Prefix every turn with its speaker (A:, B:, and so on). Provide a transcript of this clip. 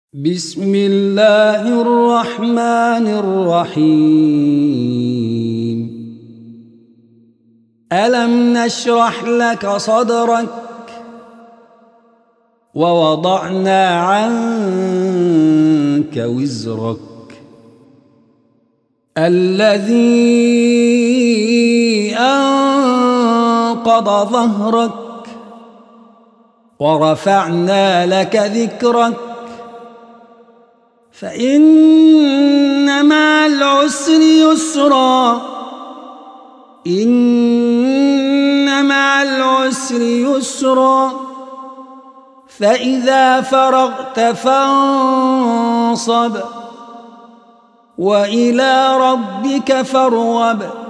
A: بسم الله الرحمن الرحيم. ألم نشرح لك صدرك ووضعنا عنك وزرك الذي أنقض ظهرك ورفعنا لك ذكرك فإن مع العسر يسرا إن مع العسر يسرا فإذا فرغت فانصب وإلى ربك فارغب.